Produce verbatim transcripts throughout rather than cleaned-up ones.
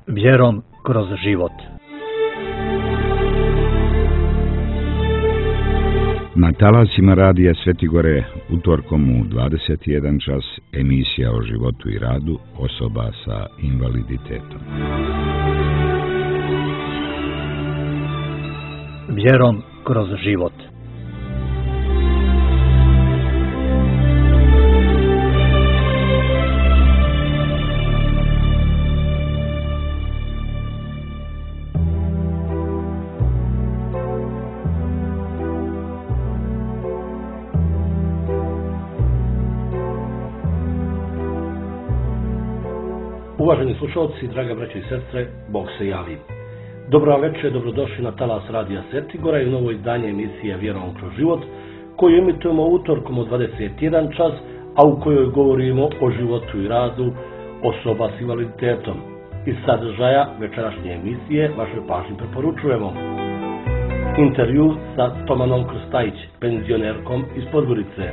Vjerom kroz život. Na talasima radija Svetigore utorkom u dvadeset jedan čas emisija o životu i radu osoba sa invaliditetom. Vjerom kroz život. Uvaženi slušalci, draga braćo i sestre, Bog se javi. Dobro večer, dobrodošli na talas radija Svetigora i u novo izdanje emisije Vjerom kroz život, koju emitujemo utorkom od dvadeset jedan čas, a u kojoj govorimo o životu i radu osoba s invaliditetom. Iz sadržaja večerašnje emisije vašoj pažnji preporučujemo intervju sa Tomanom Krstajić, penzionerkom iz Podgorice.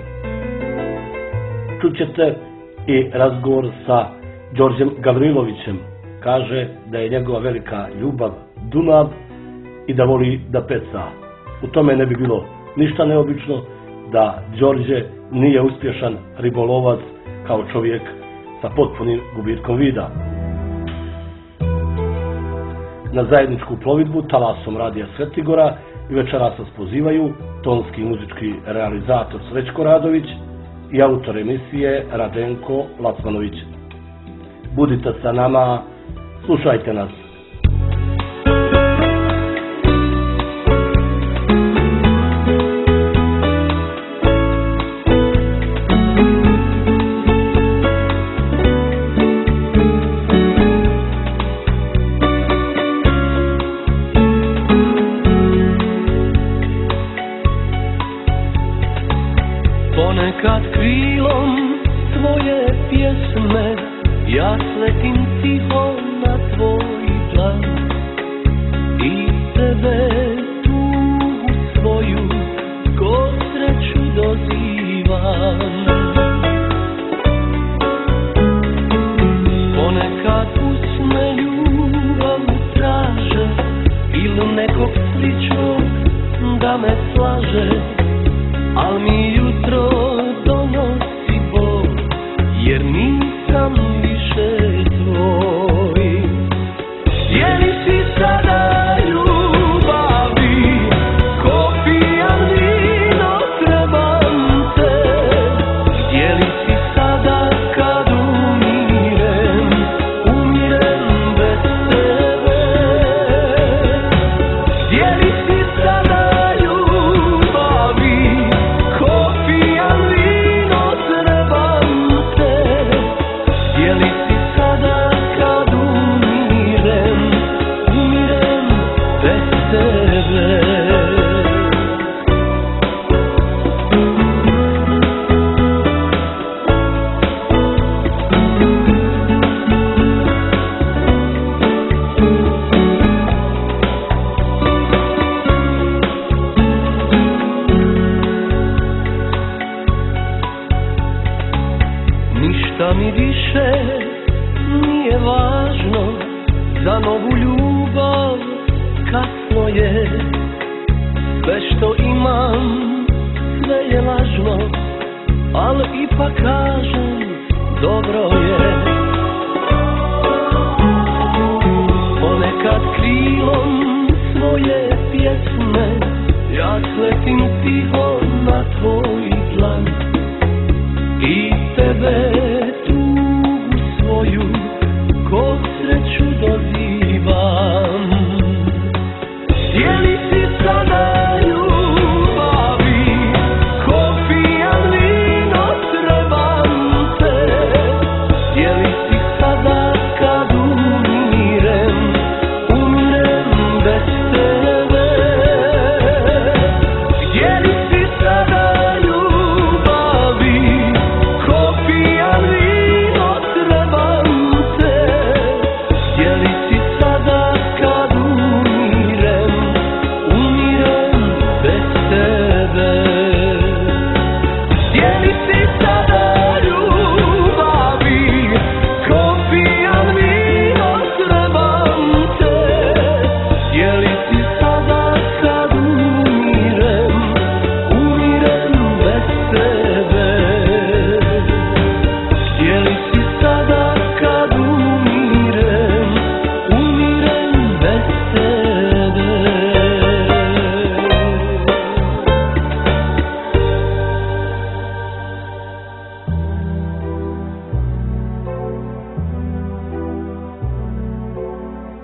Čućete i razgovor sa Đorđem Gavrilovićem. Kaže da je njegova velika ljubav Dunav i da voli da peca. U tome ne bi bilo ništa neobično da Đorđe nije uspješan ribolovac kao čovjek sa potpunim gubitkom vida. Na zajedničku plovidbu talasom radija Svetigora i večeras vas pozivaju tonski muzički realizator Srećko Radović i autor emisije Radenko Lacmanović. Budite sa nama, slušajte nas. Ponekad krilom tvoje pjesme ja sletim tiho na tvoj plan i tebe tugu svoju ko sreću dozivam. Ponekad usne ljubav traže ili nekog sličnog da me slaže, al mi jutro donosi Bog jer nisam više tvoj. Je li si sada ljubavi ko pijan vino trebam te? Je li si sada kad umirem, umirem bez tebe? Je li si sada ljubavi ko pijan vino trebam te? Je li si sada kad umirem, umirem bez tebe? Ništa mi više nije važno, za novu ljubav kasno je. Sve što imam, sve je lažno, ali ipak kažem dobro je. Ponekad krilom svoje pjesme ja sletim tiho na tvoj dlan i tebe tugu svoju ko sreću dozivam. Je li si sada ljubavi ko pijan vino trebam te?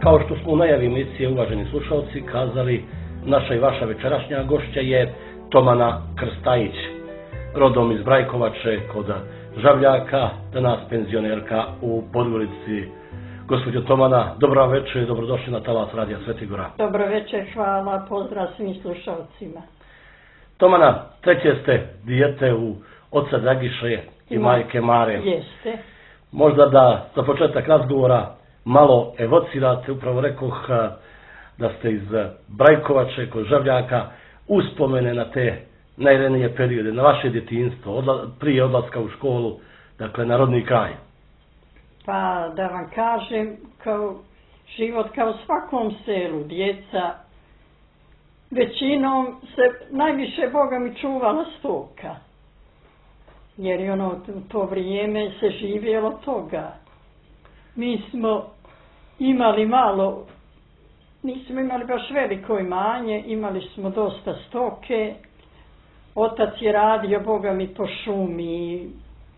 Kao što smo u najavi emisije, uvaženi slušalci, kazali, naša i vaša večerašnja gošća je Tomana Krstajić, rodom iz Brajkovače kod Žabljaka, danas penzionerka u Podgorici. Gospođo Tomana, dobro večer i dobrodošli na talas Radija Svetigora. Dobro večer, hvala, pozdrav svim slušalcima. Tomana, treće ste dijete u oca Dragiše i majke Mare. Jeste. Možda da za početak razgovora malo evocirate, upravo rekoh da ste iz Brajkovače kod Žabljaka, uspomene na te najranije periode, na vaše djetinjstvo, odla, prije odlaska u školu, dakle na rodni kraj. Pa da vam kažem, kao život kao u svakom selu, djeca, većinom se najviše Boga mi čuvala stoka. Jer je ono, to vrijeme se živjelo toga. Mi smo imali malo, nismo imali baš veliko imanje, imali smo dosta stoke. Otac je radio, Boga mi, po šumi.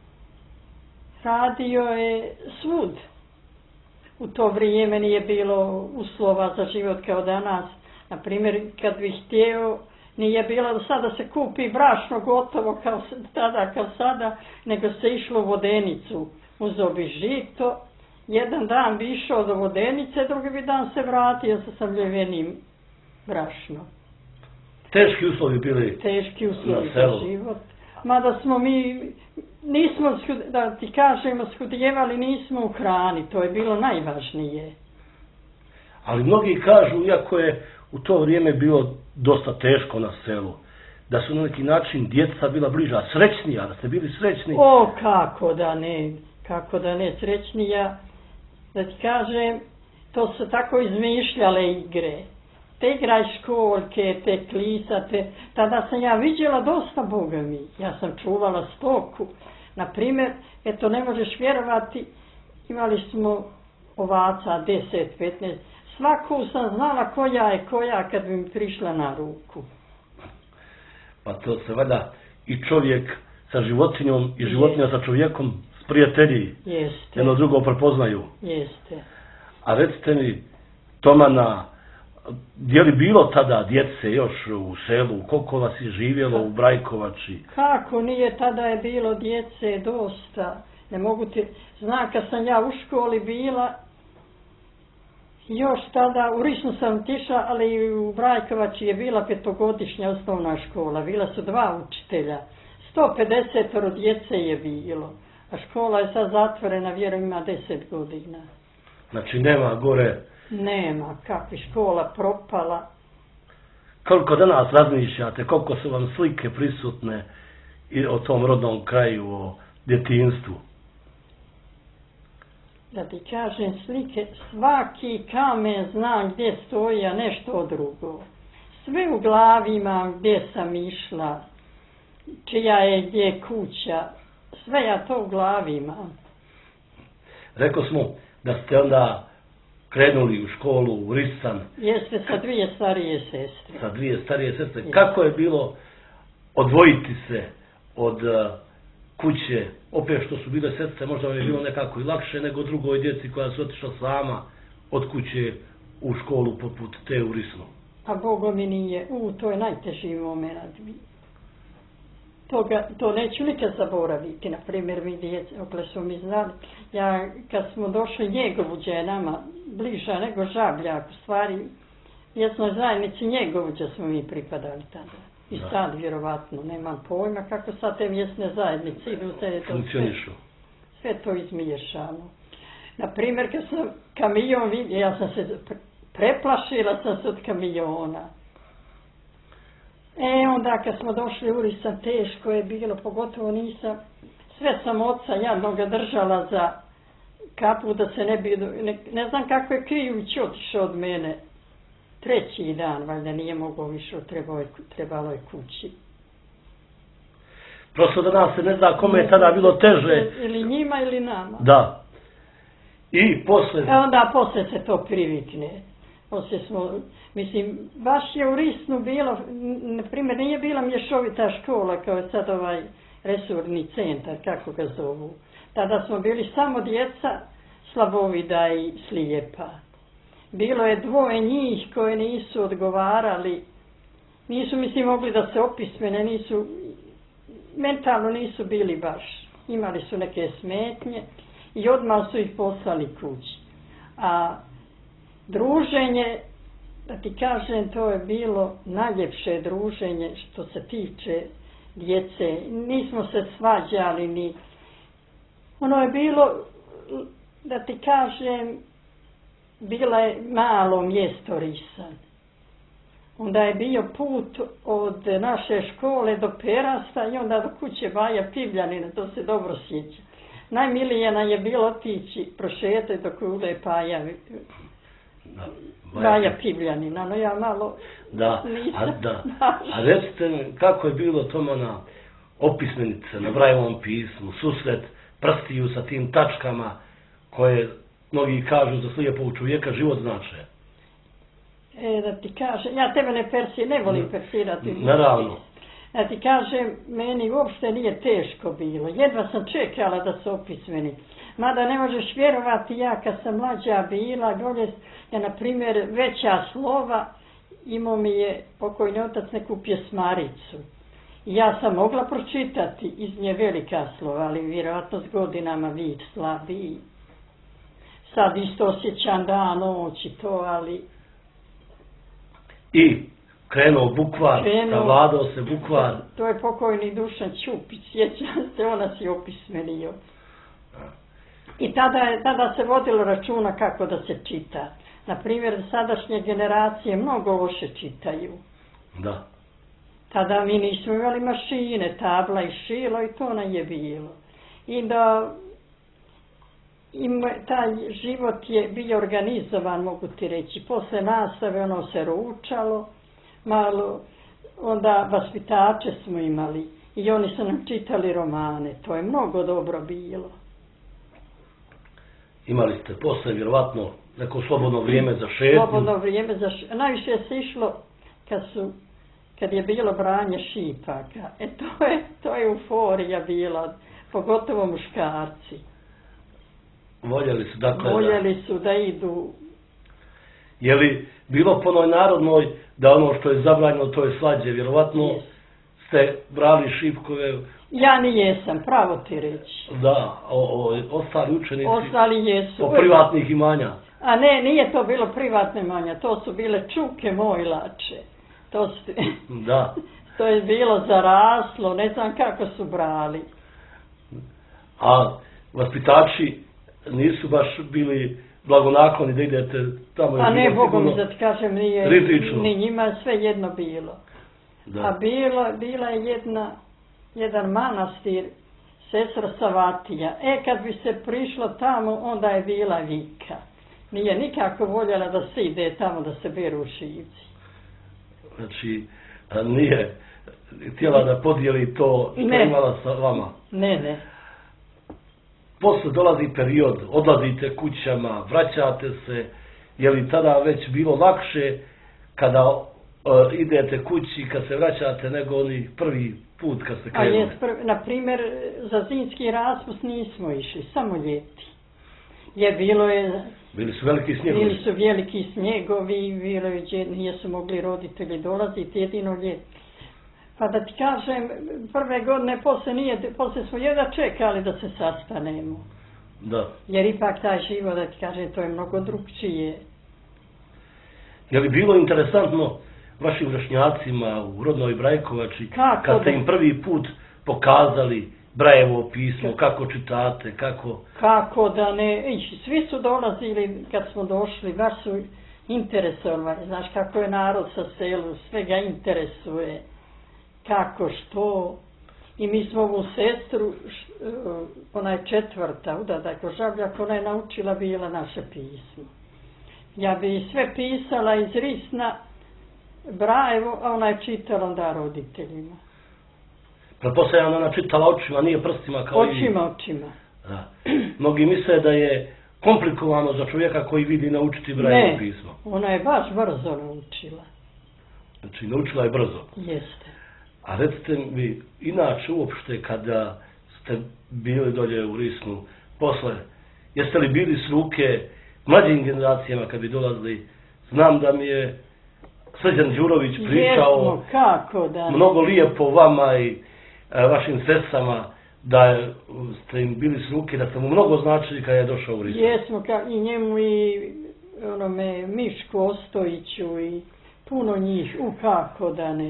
Radio je svud. U to vrijeme nije bilo uslova za život kao danas. Naprimjer, kad bih htio, nije bilo do sada se kupi brašno gotovo kao tada, kao sada, nego se išlo u vodenicu. Uzeo bi žito, jedan dan bi išao do vodenice, drugi bi dan se vratio sa sabljevenim brašnom. Teški uslovi bili Teški uslovi za život. Mada smo mi, nismo, da ti kažemo, skudijevali nismo u hrani, to je bilo najvažnije. Ali mnogi kažu, iako je u to vrijeme bilo dosta teško na selu, da su na neki način djeca bila bliža, srećnija, da ste bili srećni. O, kako da ne, kako da ne, srećnija, da ti kažem, to su tako izmišljale igre. Te igraj školjke, te klisate, tada sam ja vidjela dosta, Boga mi, ja sam čuvala stoku. Naprimjer, eto ne možeš vjerovati, imali smo ovaca deset, petnaest, svaku sam znala koja je koja kad bi mi prišla na ruku. Pa to se vada i čovjek sa životinjom i životinja sa čovjekom s prijatelji. Jeste. Jedno drugo prepoznaju. Jeste. A recite mi, Tomana, je li bilo tada djece još u selu, koliko vas je živjelo u Brajkovači? Kako nije, tada je bilo djece dosta. Ne mogu ti, znam kad sam ja u školi bila, još tada, u Risnu sam tišla, ali u Brajkovači je bila petogodišnja osnovna škola, bila su dva učitelja, sto pedeset djece je bilo, a škola je sad zatvorena, vjerujem ima deset godina. Znači nema gore... Nema, kakva škola propala. Koliko danas razmišljate, koliko su vam slike prisutne i o tom rodnom kraju, o djetinjstvu? Da ti kažem slike, svaki kamen znam gdje stoji, a nešto drugo. Sve u glavi imam gdje sam išla, čija je gdje kuća, sve ja to u glavi imam. Rekao smo da ste onda krenuli u školu u Risan. Jeste, sa dvije starije sestre. Sa dvije starije sestre. Jeste. Kako je bilo odvojiti se od uh, kuće, opet što su bile sestre, možda je bilo nekako i lakše nego drugoj djeci koja su otišla sama od kuće u školu poput te u Risnu? A Bogo mi nije, u, to je najteži moment. Toga, to neću nikad zaboraviti. Na primjer, mi djece, okle su mi znali, ja kad smo došli Njegovuđa je nama bliža nego Žabljak, u stvari mjesnoj zajednici Njegovuđa smo mi pripadali tada. I da. Sad vjerovatno, nemam pojma kako sad te mjesne zajednice idu, sve to, sve, sve to izmiješano. Na primjer, kad sam kamion vidio, ja sam se preplašila sam se od kamiona. E, onda kad smo došli u Risan, teško je bilo, pogotovo nisam, sve sam oca jadnoga držala za kapu da se ne bi, ne, ne znam kako je Krijuć otišao od mene. Treći dan, valjda nije mogao više, trebalo je, trebalo je kući. Prosto da nas se ne zna kome je tada bilo teže. Ili njima ili nama. Da. I posle... E onda posle se to privikne. Poslije smo, mislim, baš je u Risnu bilo, na primjer, nije bila mješovita škola kao je sad ovaj resurni centar, kako ga zovu. Tada smo bili samo djeca slabovida i slijepa. bilo je dvoje njih koje nisu odgovarali, nisu mislim mogli da se opismene, nisu, mentalno nisu bili baš, imali su neke smetnje i odmah su ih poslali kući. A druženje, da ti kažem, to je bilo najljepše druženje što se tiče djece. Nismo se svađali ni... Ono je bilo, da ti kažem, bila je malo mjesto Risan. Onda je bio put od naše škole do Perasta i onda do kuće Baja Pivljanina, to se dobro sjeća. Najmilije nam je bilo otići, prošetati do kule Paja, Da, Baja Pivljanina, no ja malo da, nisam a, da. našla. A recite mi, kako je bilo toma na opismenice, na Brajevom pismu, susret prstiju sa tim tačkama koje mnogi kažu za slijepog čovjeka život znače? E, da ti kažem, ja tebe ne persi, ne volim persirati. Naravno. Da ti kažem, meni uopšte nije teško bilo. Jedva sam čekala da se opismeni. Mada ne možeš vjerovati, ja kad sam mlađa bila, dolje je, na primjer, veća slova, imao mi je pokojni otac neku pjesmaricu. I ja sam mogla pročitati iz nje velika slova, ali vjerojatno s godinama vid slabiji. Sad isto osjećam dan, noć i to, ali... I krenuo bukvar, Krenuo, savladao se bukvar. To je pokojni Dušan Ćupić, sjećam se, ona si opismenio. I tada, je, tada se vodilo računa kako da se čita. Naprimjer, sadašnje generacije mnogo loše čitaju. Da. Tada mi nismo imali mašine, tabla i šilo i to nam je bilo. I da im, taj život je bio organizovan, mogu ti reći. Posle nastave ono se ručalo, malo, onda vaspitače smo imali i oni su nam čitali romane. To je mnogo dobro bilo. Imali ste posle vjerovatno neko slobodno vrijeme za šetnju. Slobodno vrijeme za šetnju. Najviše se išlo kad su kad je bilo branje šipaka. E to je, to je euforija bila, pogotovo muškarci. Voljeli su, dakle... Voljeli su da idu... Je li bilo po onoj narodnoj da ono što je zabranjeno to je slađe? Vjerovatno Yes. ste brali šipkove... Ja nijesam, pravo ti reći. Da, o, o, ostali učenici... Ostali jesu. Po privatnih imanja. A ne, nije to bilo privatne imanja, to su bile čuke mojlače. To, su, Da. to je bilo zaraslo, ne znam kako su brali. A vaspitači nisu baš bili blagonakloni da idete tamo... A ne, Bogom mi da ti kažem, nije, rizično. ni njima sve jedno bilo. Da. A bilo, bila je jedna, jedan manastir, sestra Savatija. E, kad bi se prišlo tamo, onda je bila vika. Nije nikako voljela da se ide tamo da se beru šivci. Znači, a nije htjela da podijeli to što Ne. imala sa vama. Ne, ne. Posle dolazi period, odlazite kućama, vraćate se, je li tada već bilo lakše kada uh, idete kući, kad se vraćate, nego oni prvi put kad ste A krenuli? je, na primjer, za zimski raspust nismo išli, samo ljeti. Je bilo je... Bili su veliki snjegovi. Bili su veliki snjegovi, bilo je gdje nisu mogli roditelji dolaziti, jedino ljeti. Pa da ti kažem, prve godine posle, nije, posle smo jedva čekali da se sastanemo. Da. Jer ipak taj život, da ti kažem, to je mnogo drugčije. Je li bilo interesantno vašim vršnjacima u rodnoj Brajkovači, Kako kad ste da? im prvi put pokazali Brajevo pismo, kako čitate, kako... Kako da ne, i svi su dolazili kad smo došli, baš su interesovali, znaš kako je narod sa selu, sve ga interesuje, kako, što. I mi smo ovu sestru, š, ona je četvrta, udadak Žabljak, ona je naučila bila naše pismo. Ja bi sve pisala iz Risna, Brajevo, a ona je čitala onda roditeljima. Pretpostavljam da ona čitala očima, nije prstima kao i vi. Očima, očima. Da. Mnogi misle da je komplikovano za čovjeka koji vidi naučiti Brajevo Ne, pismo. ona je baš brzo naučila. Znači, naučila je brzo. Jeste. A recite mi, inače uopšte kada ste bili dolje u Risnu, posle, jeste li bili s ruke mlađim generacijama kad bi dolazili. Znam da mi je Srđan Đurović pričao Jesmo, kako da. mnogo lijepo vama i a, vašim sestrama, da ste im bili s ruke, da ste mu mnogo značili kad je došao u Risu. Jesmo, ka, i njemu i onome Mišku Ostojiću i puno njih, u kako da ne.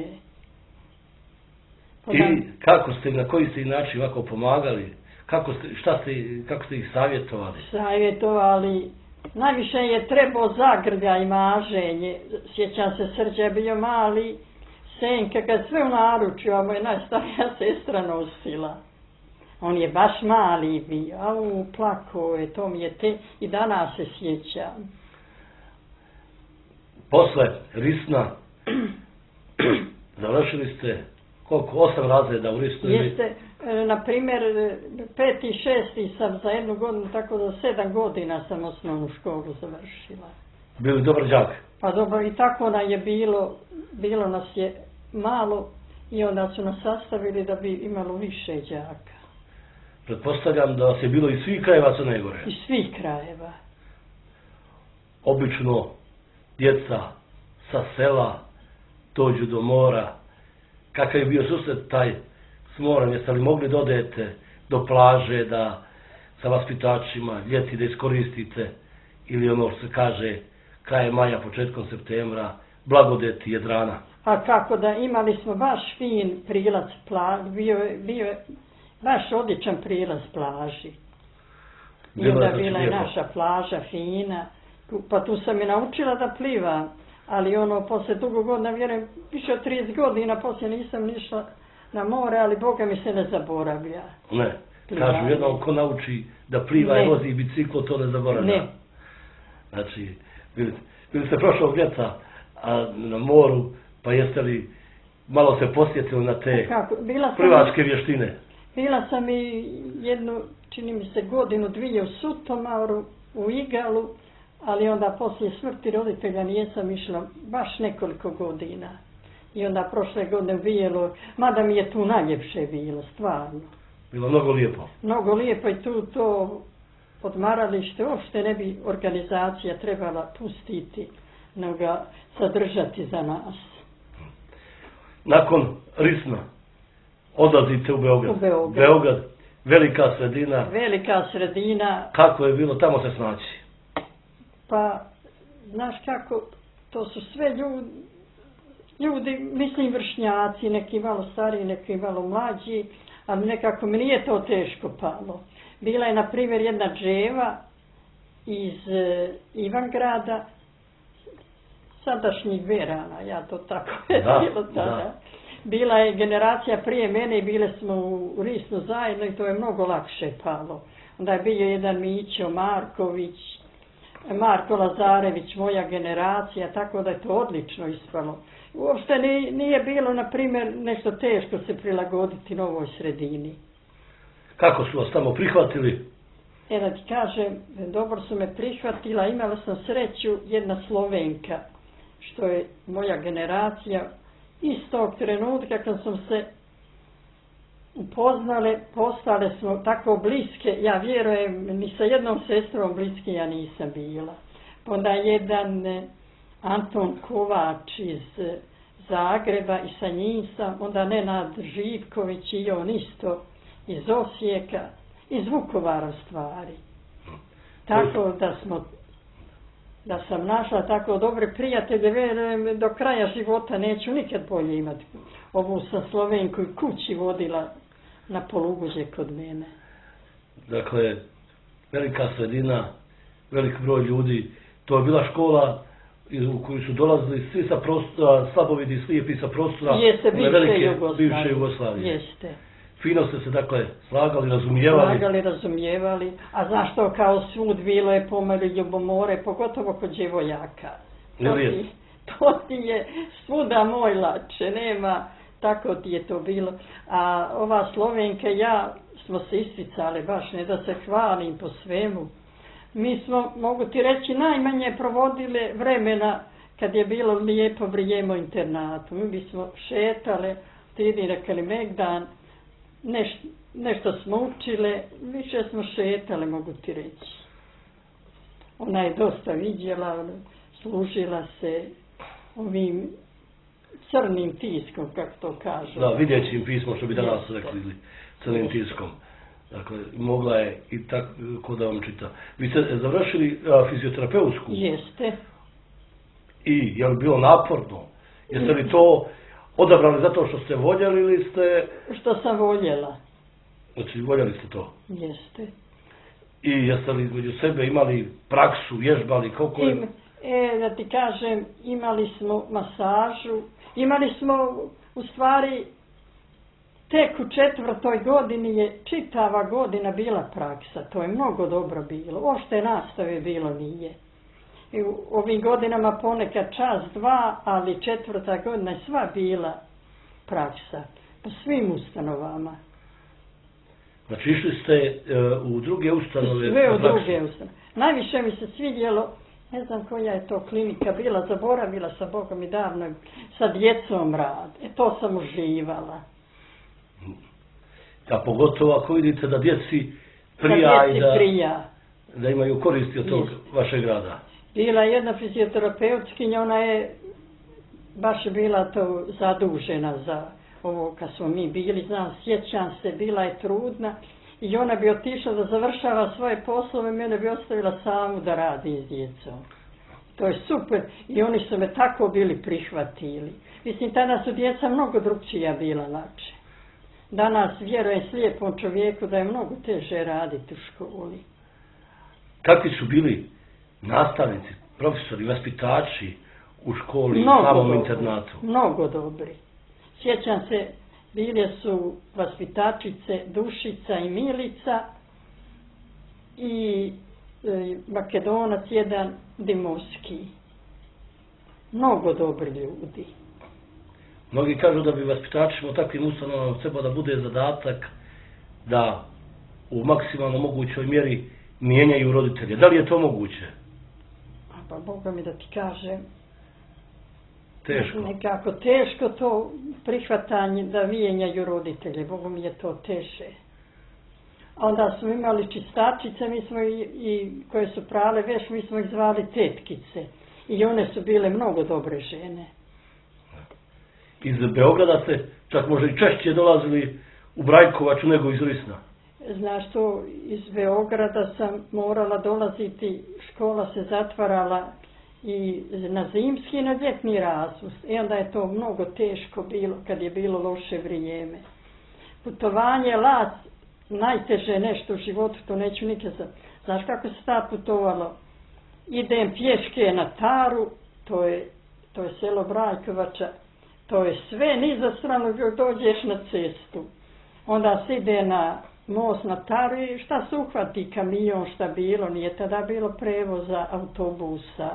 Pa I da, kako ste, na koji ste ih način ovako pomagali? Kako ste, šta ste, kako ste ih savjetovali? savjetovali. Najviše je trebao zagrlja i maženje. Sjećam se, Srđa je bio mali, Senka kad sve u naručju, a moja najstarija sestra nosila. On je baš mali bio, a u plako je, to mi je te, i danas se sjećam. Posle Risna završili ste koliko? Osam razreda u Risnu? Jeste, e, na primjer, peti, šesti sam za jednu godinu, tako da sedam godina sam osnovnu školu završila. Bili dobar đak? Pa dobro, i tako nam je bilo, bilo nas je malo i onda su nas sastavili da bi imalo više đaka. Pretpostavljam da vas je bilo iz svih krajeva Crne Gore. Iz svih krajeva. Obično djeca sa sela dođu do mora. Kakav je bio susret taj s morom? Jeste li mogli da odete do plaže, da sa vaspitačima ljeti da iskoristite, ili ono što se kaže krajem maja, početkom septembra, blagodeti Jadrana? A kako da, imali smo baš fin prilaz plaži, bio je, bio je baš odličan prilaz plaži. I onda bila je naša plaža fina, pa tu sam je naučila da plivam, ali ono, posle dugo godina, vjerujem, više od trideset godina, poslije nisam nišla na more, ali Boga mi se ne zaboravlja. Ne, Plivanje. kažu jednom ko nauči da pliva Ne. i vozi biciklo, to ne zaboravlja. Ne. Znači, bili, bili ste prošlog ljeta a, na moru, pa jeste li malo se posjetili na te Kako? Bila sam, plivačke vještine? bila sam i jednu, čini mi se, godinu, dvije u Sutomaru, u Igalu, ali onda poslije smrti roditelja nijesam išla baš nekoliko godina. I onda prošle godine u Bijelo, mada mi je tu najljepše bilo, stvarno. Bilo mnogo lijepo. Mnogo lijepo i tu to odmaralište, uopšte ne bi organizacija trebala pustiti, nego ga sadržati za nas. Nakon Risna odlazite u Beograd. U Beograd. Beograd, velika sredina. Velika sredina, Kako je bilo tamo se snaći? pa, znaš kako, to su sve ljudi, ljudi, mislim vršnjaci, neki malo stariji, neki malo mlađi, ali nekako mi nije to teško palo. Bila je, na primjer, jedna dževa iz e, Ivangrada, sadašnjih Verana, ja to tako je Da, bilo tada. da. Bila je generacija prije mene i bile smo u Risnu zajedno i to je mnogo lakše palo. Onda je bio jedan Mićo Marković, Marko Lazarević, moja generacija, tako da je to odlično ispalo. Uopšte ni, nije bilo, na primjer, nešto teško se prilagoditi novoj sredini. Kako su vas tamo prihvatili? E da ti kažem, dobro su me prihvatila, imala sam sreću, jedna Slovenka, što je moja generacija, istog trenutka kad sam se upoznale, postale smo tako bliske, ja vjerujem, ni sa jednom sestrom bliske ja nisam bila. Onda jedan eh, Anton Kovač iz eh, Zagreba i sa njim sam, onda Nenad Živković i on isto iz Osijeka, iz Vukovara stvari. Tako da smo, da sam našla tako dobre prijatelje, vjerujem, do kraja života neću nikad bolje imati. Ovu sam Slovenku i kući vodila na Poluguđe kod mene. Dakle, velika sredina, velik broj ljudi, to je bila škola iz- u koju su dolazili svi sa prostora, slabovidi, slijepi sa prostora Jeste, one bivše velike Jugoslavije. bivše Jugoslavije. Jeste. Fino ste se dakle slagali, razumijevali. Slagali, razumijevali. A zašto kao svud bilo je pomalo ljubomore, pogotovo kod djevojaka. Je To li je? ti, to ti je svuda moj lače, nema, tako ti je to bilo. A ova Slovenka i ja smo se isticali, baš ne da se hvalim po svemu. Mi smo, mogu ti reći, najmanje provodile vremena kad je bilo lijepo vrijeme u internatu. Mi bismo šetale, tidi rekali Megdan, Neš, nešto smo učile, više smo šetale, mogu ti reći. Ona je dosta vidjela, ona, služila se ovim crnim tiskom, kako to kažu. Da, vidjećim pismom, što bi danas Jeste. rekli, crnim tiskom. Dakle, mogla je i tako da vam čita. Vi ste završili a, fizioterapeutsku? Jeste. I je li bilo naporno? Jeste li to odabrali zato što ste voljeli ili ste... Što sam voljela. Znači, voljeli ste to? Jeste. I jeste li između sebe imali praksu, vježbali, koliko je... Im, e, da ti kažem, imali smo masažu, imali smo, u stvari, tek u četvrtoj godini je čitava godina bila praksa, to je mnogo dobro bilo, ošte nastave bilo nije. I u ovim godinama ponekad čas, dva, ali četvrta godina je sva bila praksa, po svim ustanovama. Znači, išli ste e, u druge ustanove? Sve u druge ustanove. Najviše mi se svidjelo, ne znam koja je to klinika bila, zaboravila sam, Boga mi davno, sa djecom rad. E to sam uživala. A pogotovo ako vidite da djeci prija Da i djeci da, prija. da imaju koristi od tog Jest. vašeg rada. Bila je jedna fizioterapeutkinja, ona je baš bila to zadužena za ovo kad smo mi bili, znam, sjećam se, bila je trudna i ona bi otišla da završava svoje poslove, mene bi ostavila samu da radim s djecom. To je super i oni su me tako bili prihvatili. Mislim, tada su djeca mnogo drugčija bila lakše. Danas vjerujem slijepom čovjeku da je mnogo teže raditi u školi. Kakvi su bili nastavnici, profesori, vaspitači u školi, Mnogo u samom dobri, internatu? Mnogo dobri. Sjećam se, bile su vaspitačice Dušica i Milica i e, Makedonac jedan Dimovski. Mnogo dobri ljudi. Mnogi kažu da bi vaspitačima u takvim ustanovama trebao da bude zadatak da u maksimalno mogućoj mjeri mijenjaju roditelje. Da li je to moguće? A pa Boga mi da ti kažem, Teško. nekako teško to prihvatanje da mijenjaju roditelje, Boga mi je to teže. A onda smo imali čistačice, mi smo i, i koje su prale veš, mi smo ih zvali tetkice. I one su bile mnogo dobre žene. Iz Beograda ste čak možda i češće dolazili u Brajkovaču nego iz Risna. Znaš to, iz Beograda sam morala dolaziti, škola se zatvarala i na zimski i na ljetni raspust. I onda je to mnogo teško bilo kad je bilo loše vrijeme. Putovanje, lac, najteže nešto u životu, to neću nikad za... Znaš kako se ta putovalo? Idem pješke na Taru, to je, to je selo Brajkovača, to je sve ni za stranu dođeš na cestu. Onda se ide na most na Taru i šta se uhvati, kamion, šta bilo, nije tada bilo prevoza autobusa.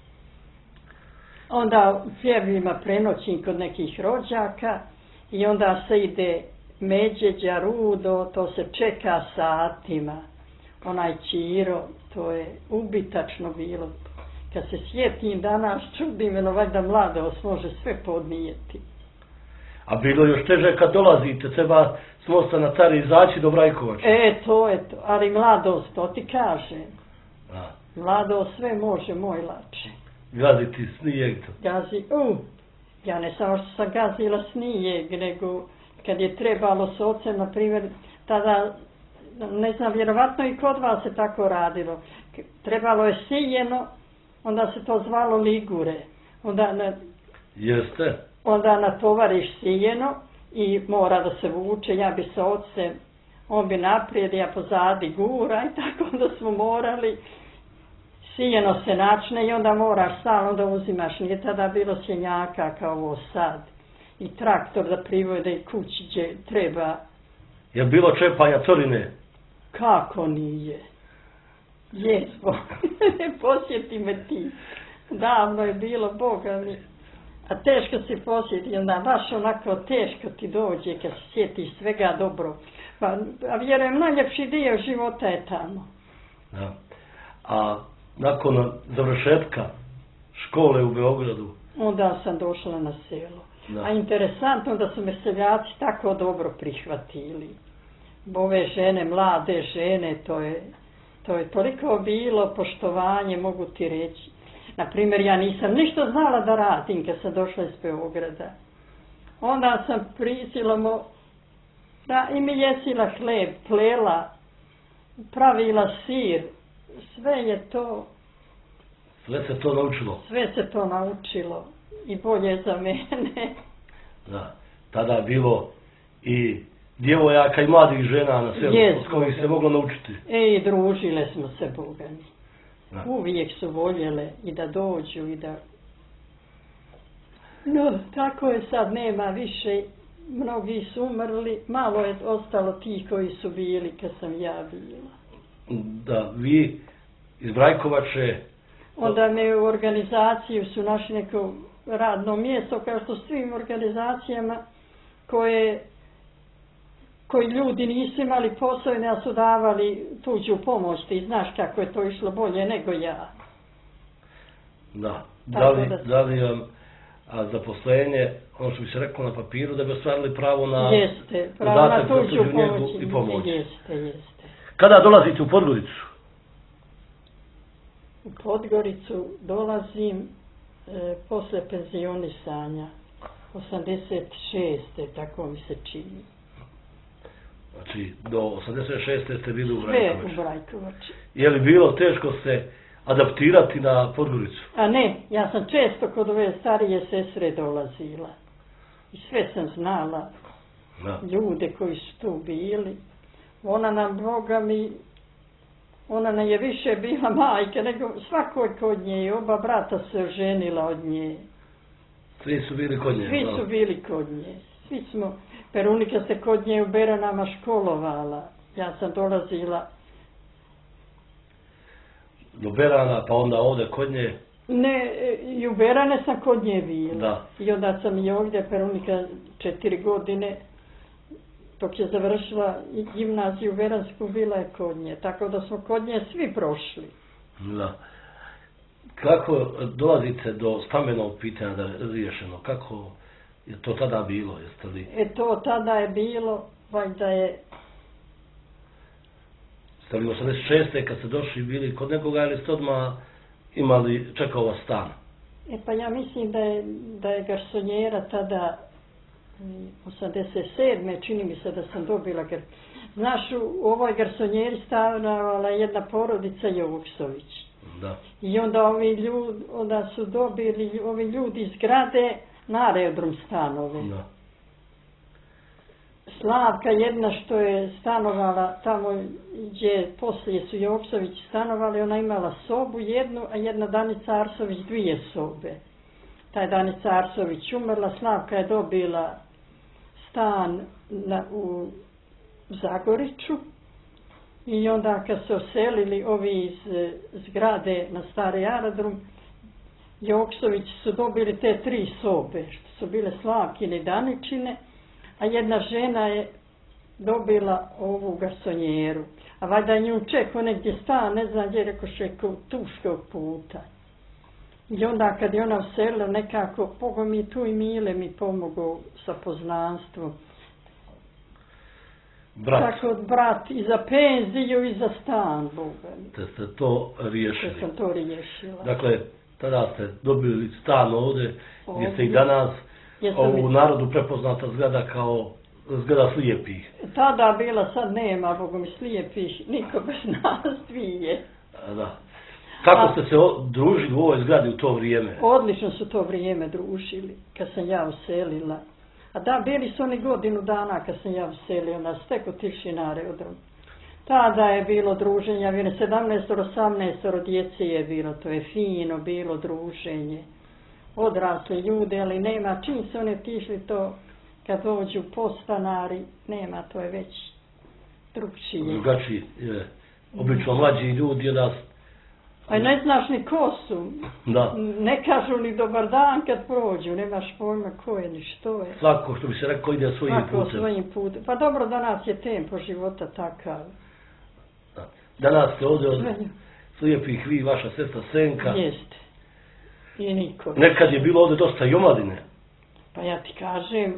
Onda u Pljevljima prenoćim kod nekih rođaka i onda se ide Međeđa, Rudo, to se čeka satima. Onaj Čiro, to je ubitačno bilo. Kad se sjetim danas, čudim, jer valjda mladost može sve podnijeti. A bilo još teže kad dolazite, treba s mosta na Tari izaći do Brajkovača. E, to je to, ali mladost, to ti kažem. A, Mladost sve može, moj lače. gaziti snijeg. Gazi, u, ja ne samo što sam gazila snijeg, nego kad je trebalo s ocem, na primjer, tada, ne znam, vjerovatno i kod vas se tako radilo. Trebalo je sijeno, onda se to zvalo ligure. Onda, na, Jeste? onda natovariš sijeno i mora da se vuče, ja bi sa ocem, on bi naprijed, ja pozadi gura i tako onda smo morali. Sijeno se načne i onda moraš stalno, onda uzimaš, nije tada bilo sjenjaka kao ovo sad. I traktor da privode i kući gdje treba. Je bilo čepanja Corine? Kako nije? Jesmo. Posjeti me ti. Davno je bilo, Boga mi. A teško si posjeti, onda baš onako teško ti dođe kad se sjetiš svega dobro. Pa, a vjerujem, najljepši dio života je tamo. Da. A nakon završetka škole u Beogradu? Onda sam došla na selo. Da. A interesantno da su me seljaci tako dobro prihvatili. Ove žene, mlade žene, to je To je toliko bilo poštovanje, mogu ti reći. Naprimjer, ja nisam ništa znala da radim kad sam došla iz Beograda. Onda sam prisilamo da i mi jesila hleb, plela, pravila sir, sve je to... Sve se to naučilo? Sve se to naučilo i bolje za mene. Da, tada je bilo i djevojaka i mladih žena na selu, Yes, od kojih se moglo naučiti. E, družile smo se, bogani. Da. Uvijek su voljele i da dođu i da... No, tako je sad, nema više, mnogi su umrli, malo je ostalo tih koji su bili kad sam ja bila. Da, vi iz Brajkovače... Onda me u organizaciju su našli neko radno mjesto, kao što svim organizacijama koje, koji ljudi nisu imali posao i ne su davali tuđu pomoć. Ti znaš kako je to išlo bolje nego ja. Da, da li, da li vam a, zaposlenje, ono što bi se reklo na papiru, da bi ostvarili pravo na jeste, pravo na tuđu pomoć i pomoć. Jeste, jeste. Kada dolazite u Podgoricu? U Podgoricu dolazim e, posle penzionisanja, osamdeset šeste tako mi se čini. Znači, do osamdeset šeste ste bili u Sve Brajkovači. u Brajkovači. Je li bilo teško se adaptirati na Podgoricu? A ne, ja sam često kod ove starije sestre dolazila. I sve sam znala, Da. ljude koji su tu bili. Ona nam, Boga mi, ona nam je više bila majka nego svakoj kod nje. Oba brata se oženila od nje. Svi su bili kod nje. Svi da. su bili kod nje. Svi smo, Perunika se kod nje u Beranama školovala. Ja sam dolazila. Do Berana, pa onda ovdje kod nje. Ne, i u Berane sam kod nje bila. Da. I onda sam i ovdje Perunika četiri godine, dok je završila i gimnaziju Beransku, bila je kod nje. Tako da smo kod nje svi prošli. Da. Kako dolazite do stambenog pitanja da je riješeno? Kako je to tada bilo? Jeste li... E to tada je bilo, valjda je... Ste li osamdeset šeste kad ste došli bili kod nekoga ili ste odmah imali, čekao vas stan? E pa ja mislim da je, da je garsonjera tada osamdeset sedme čini mi se da sam dobila. Znaš, u ovoj garsonjeri stanovala jedna porodica Joksović. Da. I onda ovi ljudi, onda su dobili ovi ljudi iz grade na aerodrom stanove. Da. Slavka jedna što je stanovala tamo gdje poslije su Joksović stanovali, ona imala sobu jednu, a jedna Danica Arsović dvije sobe. Taj Danica Arsović umrla, Slavka je dobila stan na, u Zagoriću i onda kad se oselili ovi iz e, zgrade na stari aerodrom, Joksović su dobili te tri sobe, što su bile Slavkine i Daničine, a jedna žena je dobila ovu garsonjeru. A valjda nju čekao negdje stan, ne znam gdje, rekao še kod Tuškog puta. I onda kad je ona uselila nekako, Bogo mi tu i Mile mi pomogao sa poznanstvom. Brat. Tako brat i za penziju i za stan, Boga mi. Te ste to riješili. Te sam to riješila. Dakle, tada ste dobili stan ovdje, Ovdje. gdje ste i danas Jesam u i- narodu prepoznata zgrada kao zgrada slijepih. Tada bila, sad nema, Boga mi slijepih, niko bez nas dvije. A, Da. Kako A- ste se o- družili u ovoj zgradi u to vrijeme? Odlično su to vrijeme družili, kad sam ja uselila. A da, bili su oni godinu dana kad sam ja uselila, nas tek otišli na aerodrom. Tada je bilo druženja, vine sedamnaest osamnaest djece je bilo, to je fino bilo druženje. Odrasli ljudi, ali nema, čim se oni otišli to, kad dođu postanari, nema, to je već drugčije. Drugačiji, je, obično mlađi ljudi od nas. A ne znaš ni ko su, Da. ne kažu ni dobar dan kad prođu, nemaš pojma ko je ni što je. Svako, što bi se rekao, ide svojim Svako putem. svojim putem. Pa dobro, danas je tempo života takav. Da. Danas ste ovdje od Sve. slijepih vi, vaša sestra Senka. Jeste. I niko. Nekad je bilo ovdje dosta i omladine. Pa ja ti kažem,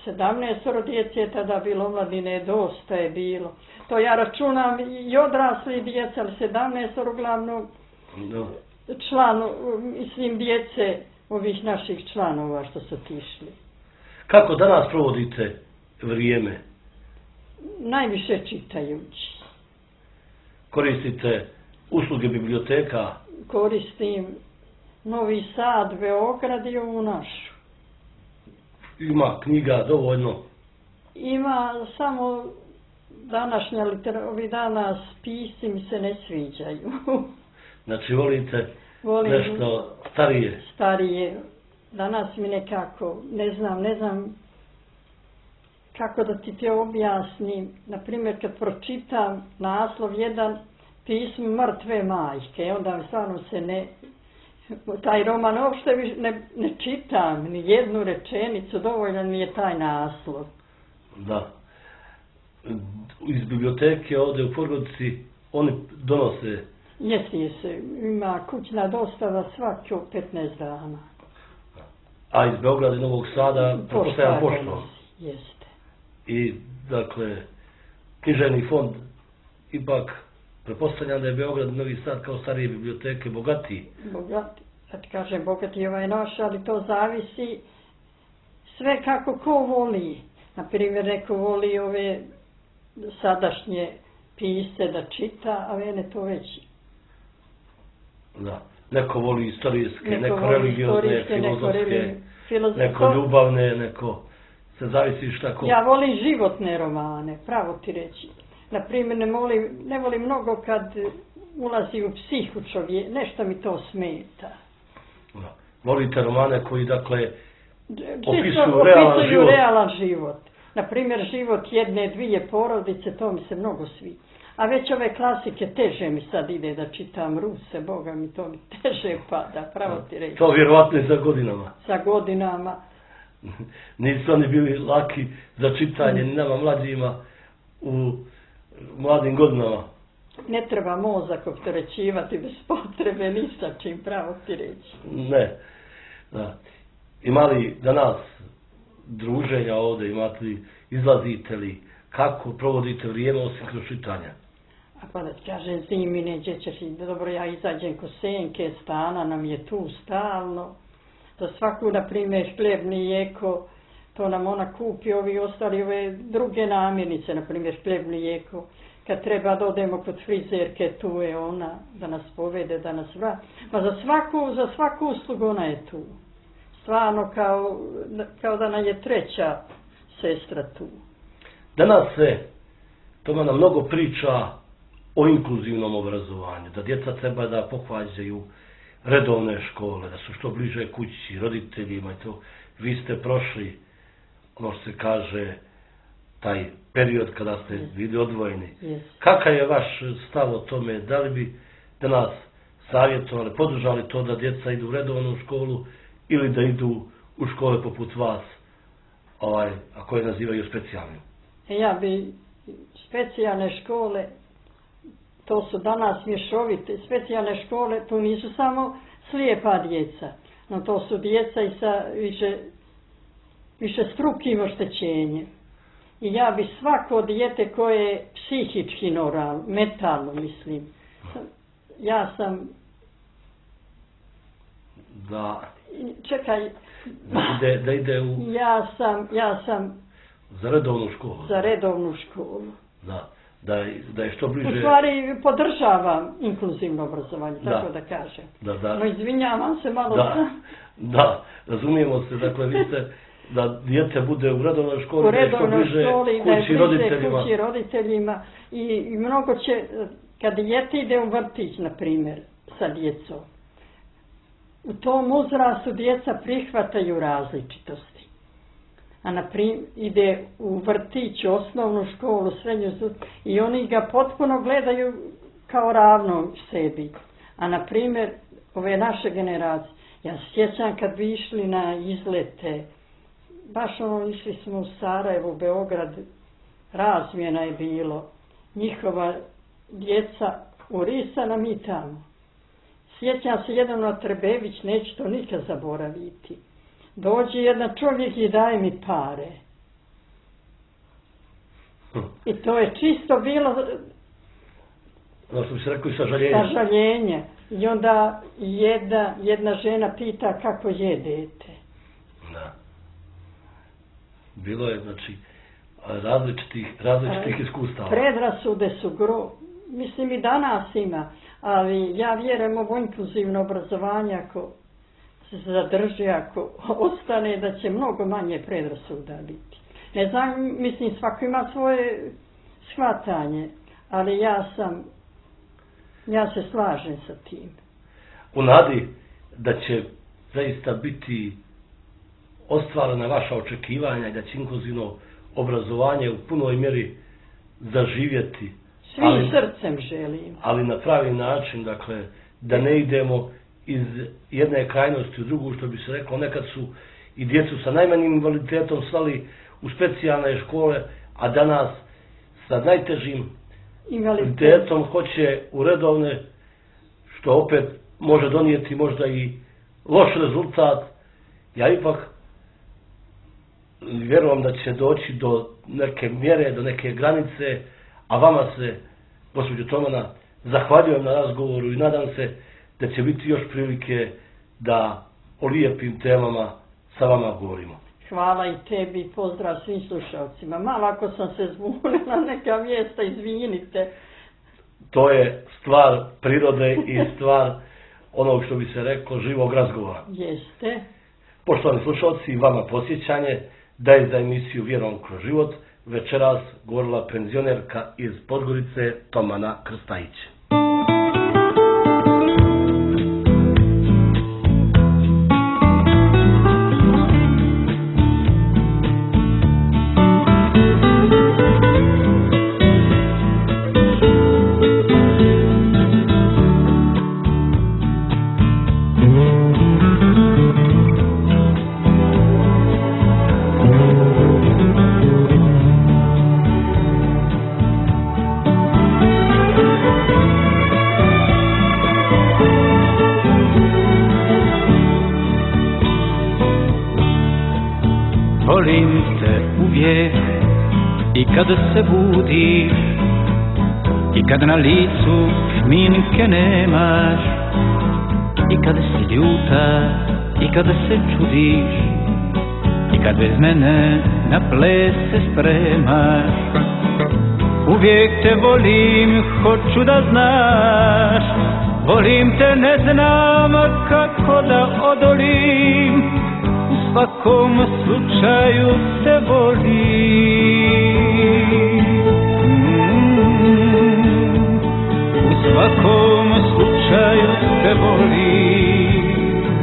sedamnaestoro djece je tada bilo, omladine dosta je bilo. To ja računam i odrasli djeca, ali sedamnaestoro uglavnom No. članu, mislim djece ovih naših članova što su tišli. Kako danas provodite vrijeme? Najviše čitajući. Koristite usluge biblioteka? Koristim Novi Sad, Beograd i ovu našu. Ima knjiga dovoljno? Ima samo današnja literatura, ovi danas pisci mi se ne sviđaju. Znači volite Volim nešto starije? Starije. Danas mi nekako, ne znam, ne znam kako da ti te objasnim. Naprimjer, kad pročitam naslov jedan, pismo mrtve majke, onda mi stvarno se ne, taj roman uopšte ne, ne čitam, ni jednu rečenicu, dovoljan mi je taj naslov. Da. Iz biblioteke ovdje u Podgorici oni donose. Jesi se, ima kućna dostava svaki petnaest dana. A iz Beograda i Novog Sada pretpostavljam poštom. Jeste. I, dakle, književni fond ipak pretpostavljam da je Beograd i Novi Sad kao starije biblioteke bogatiji. Bogati, da ti kažem, bogati je ovaj naš, ali to zavisi sve kako ko voli. Naprimjer, neko voli ove sadašnje pisce da čita, a mene to već. Da. Neko voli istorijske, neko, neko neko voli religiozne, istorijske, filozofske, neko, filozof... neko ljubavne, neko... Se zavisi šta ko... Ja volim životne romane, pravo ti reći. Naprimjer, ne volim, ne volim mnogo kad ulazi u psihu čovjek, nešto mi to smeta. Da. Volite romane koji, dakle, Čisto opisuju realan opisuju život? realan život. Naprimjer, život jedne, dvije porodice, to mi se mnogo sviđa. A već ove klasike teže mi sad ide da čitam Ruse, Boga mi to mi teže pada, pravo ti reći. To vjerovatno i za godinama. Za godinama. Nisu oni bili laki za čitanje, ni nama mlađima u mladim godinama. Ne treba mozak opterećivati bez potrebe, ni sa čim, pravo ti reći. Ne. Da. Ima li danas druženja ovdje, imate li, izlazite li, kako provodite vrijeme osim kroz čitanja? A pa da ti kažem, zimi neće ćeš i dobro, ja izađem ko senke, stana nam je tu stalno. Za svaku, na primjer, hljeb, mlijeko, to nam ona kupi, ovi ostali ove druge namirnice, na primjer, hljeb, mlijeko. Kad treba da odemo kod frizerke, tu je ona, da nas povede, da nas vrati. Ma za svaku, za svaku uslugu ona je tu. Stvarno kao, kao da nam je treća sestra tu. Danas se, to nam mnogo priča o inkluzivnom obrazovanju, da djeca treba da pohađaju redovne škole, da su što bliže kući, roditeljima i to. Vi ste prošli, ono što se kaže, taj period kada ste yes. bili odvojeni. Yes. Kakav je vaš stav o tome? Da li bi danas savjetovali, podržali to da djeca idu u redovnu školu ili da idu u škole poput vas, ovaj, a koje nazivaju specijalnim? Ja bi specijalne škole, to su danas mješovite, specijalne škole, to nisu samo slijepa djeca, no to su djeca i sa više, više strukim oštećenjem. I ja bi svako dijete koje je psihički noral, metalno mislim, ja sam... Da... Čekaj... Da ide, da ide u... Ja sam, ja sam... Za redovnu školu. Za redovnu školu. Da, da, da je što bliže... U stvari podržavam inkluzivno obrazovanje, da. Tako da kažem. Da, da. No izvinjavam se malo... Da, da, razumijemo se, dakle vi ste... Da dijete bude u redovnoj školi, u redovnoj školi, da je bliže roditeljima. kući roditeljima i, i mnogo će, kad dijete ide u vrtić, na primjer, sa djecom, u tom uzrastu djeca prihvataju različitosti. A na primjer, ide u vrtić, osnovnu školu, srednju i oni ga potpuno gledaju kao ravno sebi. A na primjer, ove naše generacije, ja sjećam kad bi išli na izlete, baš ono, išli smo u Sarajevo, u Beograd, razmjena je bilo, njihova djeca urisana, mi tamo. Sjećam se jedan od Trebević, neću to nikad zaboraviti. Dođe jedan čovjek i daje mi pare. I to je čisto bilo no što bi se rekao i sažaljenje. Sažaljenje. I onda jedna, jedna žena pita kako jedete. Da. Bilo je, znači, različitih, različitih iskustava. Predrasude su gro... Mislim i danas ima, ali ja vjerujem ovo inkluzivno obrazovanje ako se zadrži, ako ostane, da će mnogo manje predrasuda biti. Ne znam, mislim, svako ima svoje shvatanje, ali ja sam, ja se slažem sa tim. U nadi da će zaista biti ostvarena vaša očekivanja i da će inkluzivno obrazovanje u punoj mjeri zaživjeti. Svim ali, srcem želim. Ali na pravi način, dakle, da ne idemo iz jedne krajnosti u drugu, što bi se reklo, nekad su i djecu sa najmanjim invaliditetom slali u specijalne škole, a danas sa najtežim invaliditetom hoće u redovne, što opet može donijeti možda i loš rezultat. Ja ipak vjerujem da će doći do neke mjere, do neke granice, a vama se, gospođo Tomana, zahvaljujem na razgovoru i nadam se da će biti još prilike da o lijepim temama sa vama govorimo. Hvala i tebi, pozdrav svim slušalcima. Malo ako sam se zbunila neka mjesta, izvinite. To je stvar prirode i stvar onog što bi se reklo živog razgovora. Jeste. Poštovani slušalci, vama posjećanje da je za emisiju Vjerom kroz život večeras govorila penzionerka iz Podgorice Tomana Krstajić. Volim te uvijek i kada se budiš i kad na licu šminke nemaš i kada si ljuta i kada se čudiš i kad bez mene na ples se spremaš. Uvijek te volim, hoću da znaš, volim te, ne znam kako da odolim. U svakom slučaju te volim, u svakom slučaju te volim.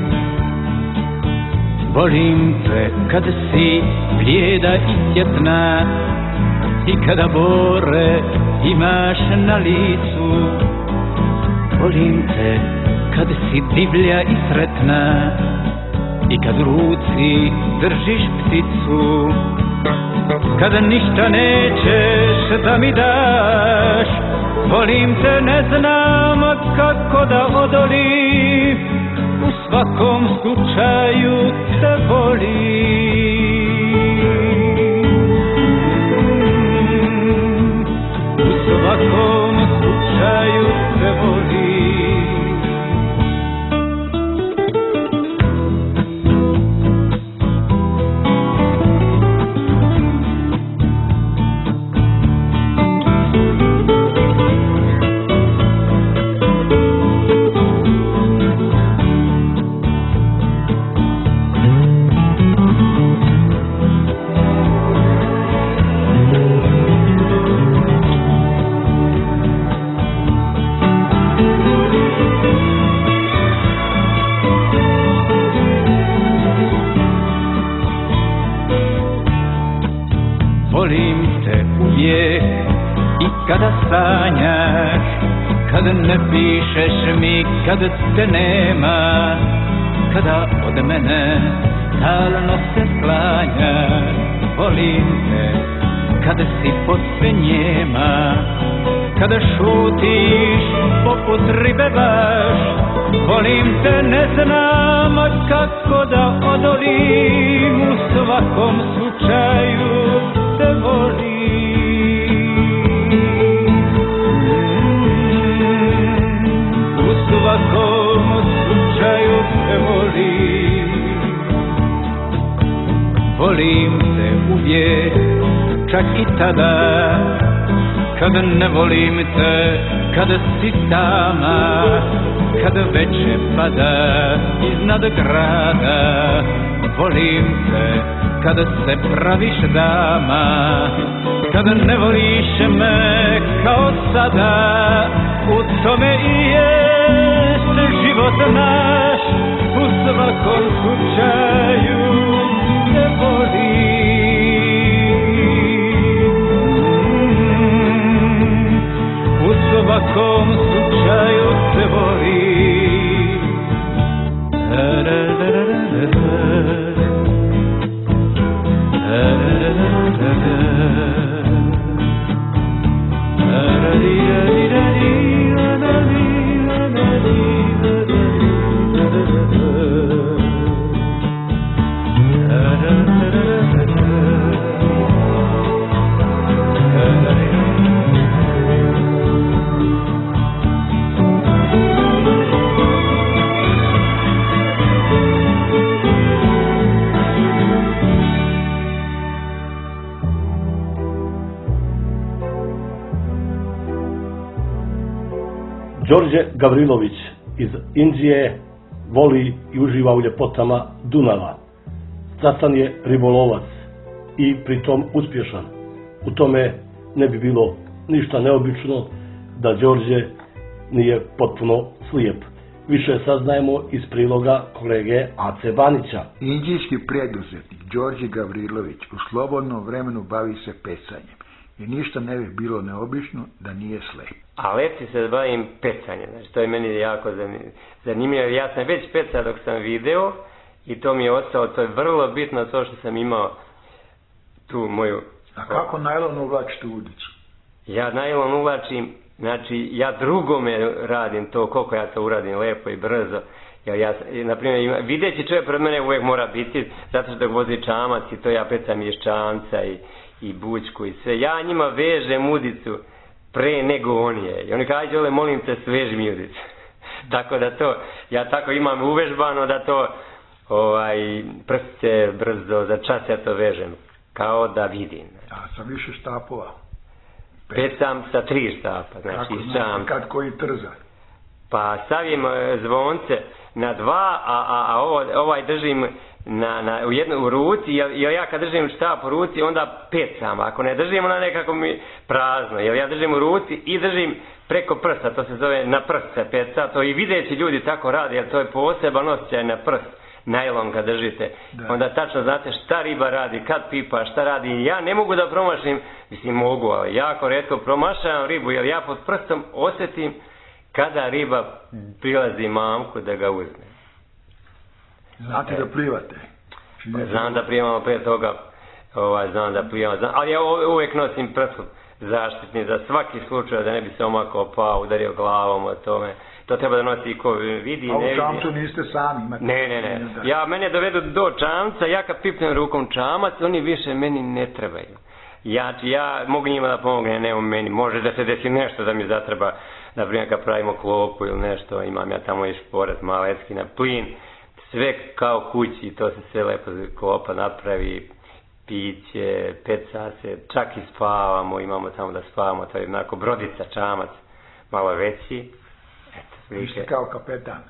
Volim te kada si blijeda i sjetna i kada bore imaš na licu. Volim te kada si divlja i sretna i kad u ruci držiš pticu. Kada ništa nećeš da mi daš, volim te, ne znam kako da odolim. U svakom slučaju te volim, u svakom slučaju te volim. Volim te uvijek i kada sanjaš, kada ne pišeš mi, kada te nema, kada od mene stalno se sklanjaš. Volim te kada si posve njema, kada šutiš poput ribe baš. Volim te, ne znam kako da odolim. U svakom slučaju te volim, volim te uvijek, čak i tada kada ne volim te, kada si sama, kada veče pada iznad grada. Volim te kada se praviš dama, kada ne voliš me kao sada. U tome i jest život naš, u svakom slučaju te volim. U svakom slučaju te volim. Da, da, da, da, da. Đorđe Gavrilović iz Indije voli i uživa u ljepotama Dunava. Strastan je ribolovac i pritom uspješan. U tome ne bi bilo ništa neobično da Đorđe nije potpuno slijep. Više saznajemo iz priloga kolege Ace Banića. Indijski preduzetnik Đorđe Gavrilović u slobodnom vremenu bavi se pecanjem i ništa ne bi bilo neobično da nije slijep. A leti se bavim pecanjem, znači to je meni jako zanimljivo. Ja sam već pecao dok sam video i to mi je ostalo, to je vrlo bitno to što sam imao tu moju... A kako najlon uvlačite u udicu? Ja najlon uvlačim, znači ja drugome radim to, koliko ja to uradim lepo i brzo. Jer ja, na primjer, videći čovjek pred mene uvijek mora biti, zato što vozi čamac i to ja pecam iz čamca i, i bućku i sve. Ja njima vežem udicu pre nego on je. I oni kažu, ole, molim te, sveži mi udicu. Tako da to, ja tako imam uvežbano da to, ovaj, prste brzo, za čas ja to vežem. Kao da vidim. A sa više štapova? Pecam sa tri štapa, znači iz čamca. Kad koji trza? Pa stavim zvonce na dva, a, a, a ovo, ovaj držim na, na, u, jednu, u ruci, jer, jer ja kad držim štap u ruci, onda pecam. Ako ne držim, onda nekako mi prazno. Jer ja držim u ruci i držim preko prsta, to se zove na prst se peca. To i videći ljudi tako rade, jer to je poseban osjećaj na prst. Najlon kad držite, da. Onda tačno znate šta riba radi, kad pipa, šta radi. Ja ne mogu da promašim, mislim mogu, ali jako retko promašavam ribu, jer ja pod prstom osjetim kada riba prilazi mamku da ga uzme. Znate da plivate? Znam da plivamo pre toga, ovaj, znam da plivamo, znam, ali ja uvijek nosim prsluk zaštitni za svaki slučaj da ne bi se omakao, pao, udario glavom o tome. To treba da nosi i ko vidi, ne vidi. A u čamcu niste sami? Imate ne, ne, ne. Ja, mene dovedu do čamca, ja kad pipnem rukom čamac, oni više meni ne trebaju. Ja, ja mogu njima da pomognem, ne u meni. Može da se desi nešto da mi zatreba, na primjer kad pravimo klopu ili nešto, imam ja tamo i šporet, malecki na plin, sve kao kući, to se sve lepo klopa napravi, piće, peca se, čak i spavamo, imamo tamo da spavamo, to je onako brodica, čamac, malo veći. Vi ste kao kapetan.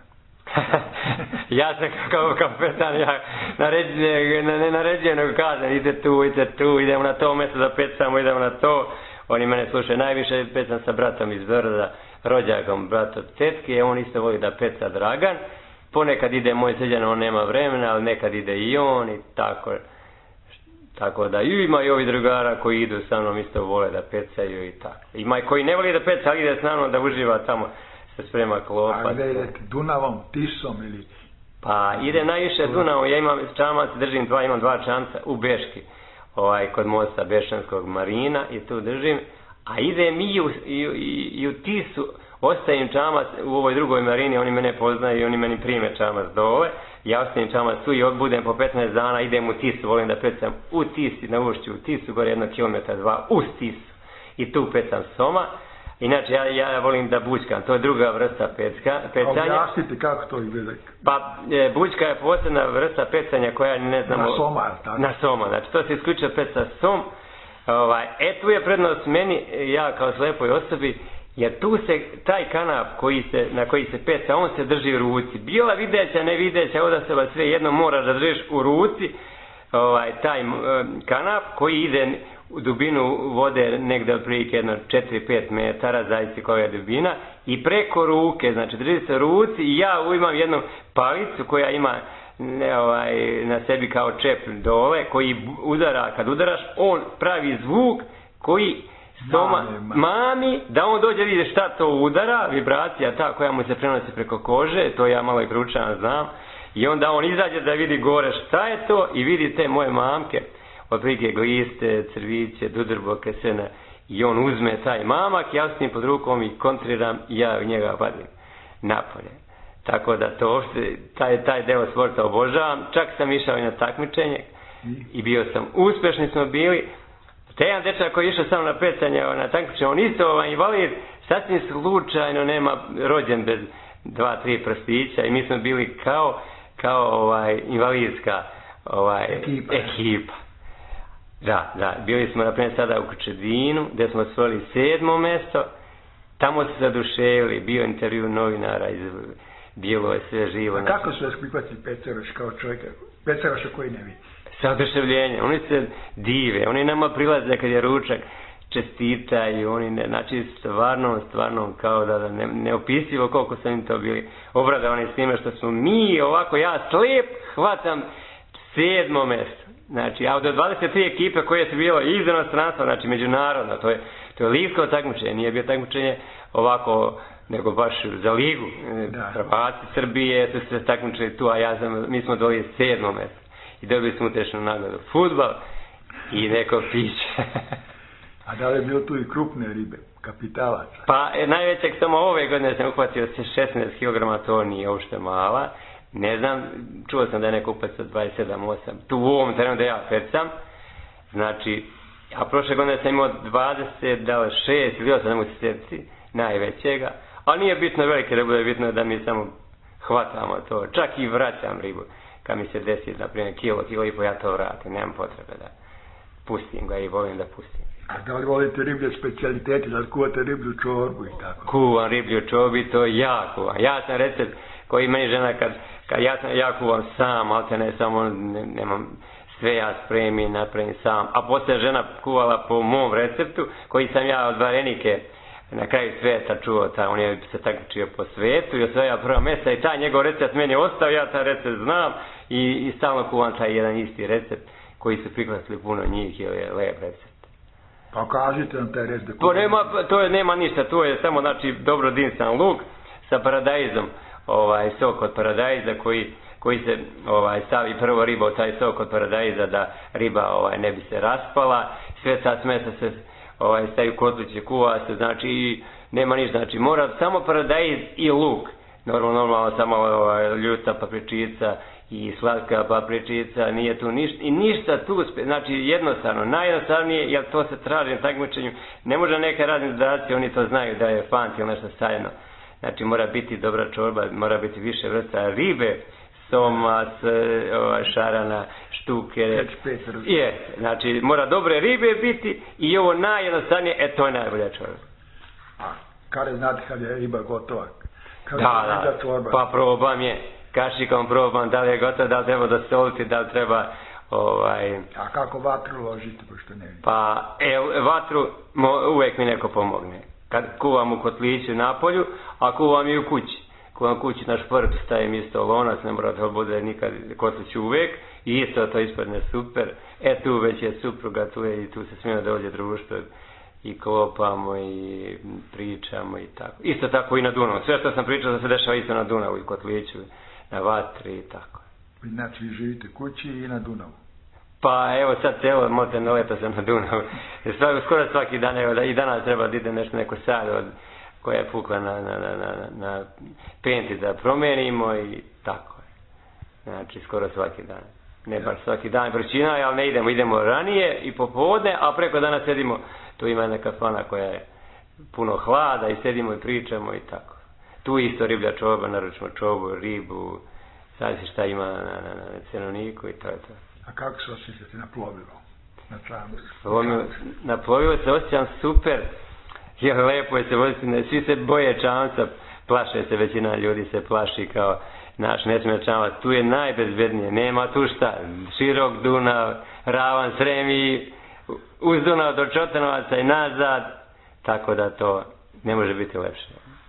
Ja sam kao kapetan, ja naređujem, ne naređujem, nego kažem, ide tu, ide tu, idemo na to mjesto da pecamo, idemo na to. Oni mene slušaju, najviše pecam sa bratom iz Brda, rođakom brata tetke, on isto voli da peca Dragan. Ponekad ide moj sređan, on nema vremena, ali nekad ide i on i tako. Tako da ima i ovi drugara koji idu sa mnom, isto vole da pecaju i tako. Ima i koji ne voli da peca, ali ide s mnom da uživa tamo. Se sprema klopa. A gdje idete? Dunavom, Tisom ili... Pa ide najviše Dunavom, ja imam čamac, držim dva, imam dva čamca u Beški, ovaj, kod mosta Bešanskog marina i tu držim, a idem i u, i, i, i u Tisu, ostavim čamac u ovoj drugoj marini, oni mene poznaju i oni meni prime čamac dole, ja ostavim čamac tu i budem po petnaest dana, idem u Tisu, volim da pecam u Tisi, na ušću u Tisu, gore jedno kilometra, dva, uz Tisu, i tu pecam soma. Inače, ja, ja volim da bućkam, to je druga vrsta pecka, pecanja. Objasnite kako to izgleda. Pa, e, bućka je posebna vrsta pecanja koja ne znamo... Na soma, tako? Na soma, znači to se isključuje peca som. Ovaj, e, tu je prednost meni, ja kao slepoj osobi, jer tu se, taj kanap koji se, na koji se peca, on se drži u ruci. Bila videća, ne videća, od osoba sve jedno moraš da držiš u ruci, ovaj, taj kanap koji ide u dubinu vode negde otprilike jedno četiri do pet metara, zavisi koja je dubina, i preko ruke, znači drži se u ruci, i ja imam jednu palicu koja ima ne, ovaj, na sebi kao čep dole, koji udara, kad udaraš, on pravi zvuk koji soma, mami, mami, da on dođe vidi šta to udara, vibracija ta koja mu se prenosi preko kože, to ja malo i proučavam, znam, i onda on izađe da vidi gore šta je to i vidi te moje mamke, otprilike gliste, crviće, dudrboke, sena, i on uzme taj mamak, ja s njim pod rukom i kontriram i ja u njega vadim napolje. Tako da to uopšte, taj, taj deo sporta obožavam, čak sam išao i na takmičenje i bio sam, uspešni smo bili. Te jedan dečak koji je išao samo na pecanje, na takmičenje, on isto ovaj invalid, sasvim slučajno nema rođen bez dva, tri prstića, i mi smo bili kao, kao ovaj invalidska ovaj, ekipa. ekipa. Da, da, bili smo naprimjer sada u Kučedinu, gdje smo osvojili sedmo mesto, tamo se zaduševili, bio intervju novinara, iz, bilo je sve živo. A kako su vas prihvatili Peceroš kao čovjeka, Peceroša koji ne vidi? Sa oduševljenjem, oni se dive, oni nama prilaze kad je ručak, čestitaju, oni ne, znači stvarno, stvarno kao da, da ne, neopisivo koliko su im to bili obradovani s time što smo mi ovako, ja slijep hvatam sedmo mesto. Znači, a od dvadeset tri ekipe koje su bilo iz inostranstva, znači međunarodno, to je, to je ligsko takmičenje, nije bio takmičenje ovako, nego baš za ligu. Hrvati Srbije su se takmičili tu, a ja sam, mi smo dobili sedmo mjesto. I dobili smo utešnu nagradu. Fudbal i neko piće. A da li je bilo tu i krupne ribe, kapitalaca? Pa, najvećeg samo ove godine sam uhvatio se šesnaest kilograma, to nije uopšte mala. Ne znam, čuo sam da je neko upac od dvadeset sedam osam. Tu u ovom terenu da ja pecam. Znači, a prošle godine sam imao dvadeset šest ili osam, ne mogu se sjetiti, najvećega. Ali nije bitno velike ribe, je bitno da mi samo hvatamo to. Čak i vraćam ribu. Kad mi se desi, na primjer, kilo, kilo i po, ja to vratim. Nemam potrebe da pustim ga i volim da pustim. A da li volite riblje specijalitete, da li kuvate riblju čorbu i tako? Kuvam riblju čorbu i to ja kuvam. Ja sam recept koji meni žena kad, kad ja, sam, ja kuvam sam, ali te ne samo, ne, nemam sve ja spremim, napravim sam. A poslije žena kuvala po mom receptu, koji sam ja od Varenike na kraju svijeta čuo, ta, on je se takmičio po svijetu i osvajao prva mjesta i taj njegov recept meni je ostao, ja taj recept znam i, i stalno kuvam taj jedan isti recept koji su prihvatili puno njih, jer je lep recept. Pa kažite nam taj recept. To nema, to je, nema ništa, to je samo znači dobro dinsan luk sa paradajzom, ovaj sok od paradajza koji koji se ovaj stavi prvo riba u taj sok od paradajza da riba ovaj ne bi se raspala, sve ta smesa se ovaj stavi u kotliće, kuva se, znači nema ništa, znači mora samo paradajz i luk. Normalno, normalno samo ovaj, ljuta papričica i slatka papričica, nije tu ništa, i ništa tu, znači jednostavno, najjednostavnije, jer to se traži na takmičenju, ne može neke radne dodaci, oni to znaju da je fant ili nešto sajno. Znači mora biti dobra čorba, mora biti više vrsta ribe, soma, šarana, štuke. Je, znači mora dobre ribe biti i ovo najjednostavnije, e to je najbolja čorba. A kada znate kad je riba gotova? Kada da, da, pa probam je, kašikom probam, da li je gotova, da li treba da soliti, da li treba ovaj... A kako vatru ložite, pošto ne vidim? Pa, e, vatru mo, uvek mi neko pomogne. Kad kuvam u kotliću na polju, a kuvam i u kući. Kuvam kući na šport, stavim isto lonac, ne mora da bude nikad kotlić uvek, i isto to ispadne super. E tu već je supruga, tu je i tu se smijemo da ovdje društvo i klopamo i pričamo i tako. Isto tako i na Dunavu. Sve što sam pričao da se dešava isto na Dunavu i kotliću, na vatri i tako. Znači vi živite kući i na Dunavu? Pa evo sad celo moteno leto sam na Dunavu. Skoro svaki dan, evo da i danas treba da ide nešto neko sad od koja je pukla na, na, na, na, na penti da promenimo i tako. Znači skoro svaki dan. Ne baš svaki dan vrućina, ali ne idemo, idemo ranije i popodne, a preko dana sedimo, tu ima neka kafana koja je puno hlada i sedimo i pričamo i tako. Tu isto riblja čorba, naručimo čorbu, ribu, sad si šta ima na, na, na cenovniku i to je to. A kako se osjećate na plovilu? Na čamcu? Na plovilu se osjećam super, jer lepo je se voziti, svi se boje čamca, plaše se, većina ljudi se plaši kao naš ne smije čamac, tu je najbezbednije, nema tu šta, širok Dunav, ravan Sremi, uz Dunav do Čotanovaca i nazad, tako da to ne može biti lepše.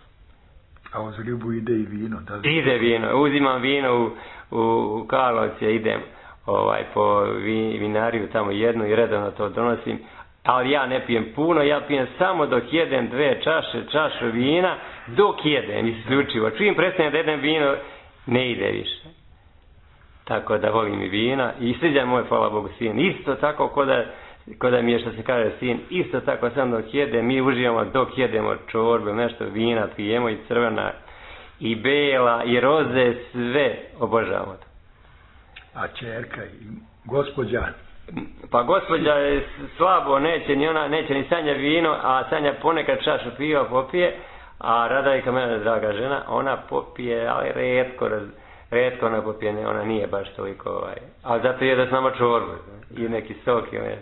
A uz ribu ide i vino? Da... Ide vino, uzimam vino u, u, u Karlovce, idem ovaj, po vi, vinariju tamo jednu i redovno to donosim, ali ja ne pijem puno, ja pijem samo dok jedem dve čaše, čašu vina, dok jedem, isključivo. Čim prestanem da jedem vino, ne ide više. Tako da volim i vina i sviđa moj, hvala Bogu, sin. Isto tako ko da, ko da mi je, što se kaže, sin, isto tako sam dok jedem, mi uživamo dok jedemo čorbe, nešto vina pijemo i crvena, i bela, i roze, sve obožavamo to. A čerka i gospođa? Pa gospođa je slabo, neće ni ona, neće ni Sanja vino, a Sanja ponekad čašu piva popije, a Radajka, mene draga žena, ona popije, ali retko, retko ona popije, ona nije baš toliko, ovaj, ali zato jede s nama čorbu i neki sok, ovaj,